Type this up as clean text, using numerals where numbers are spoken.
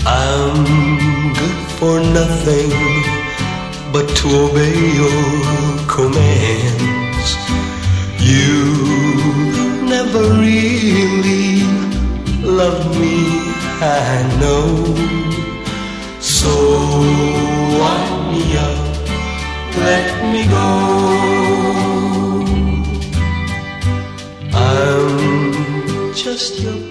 I'm good for nothing but to obey your commands. You never really loved me, I know. So wind me up, let me go. I'm just your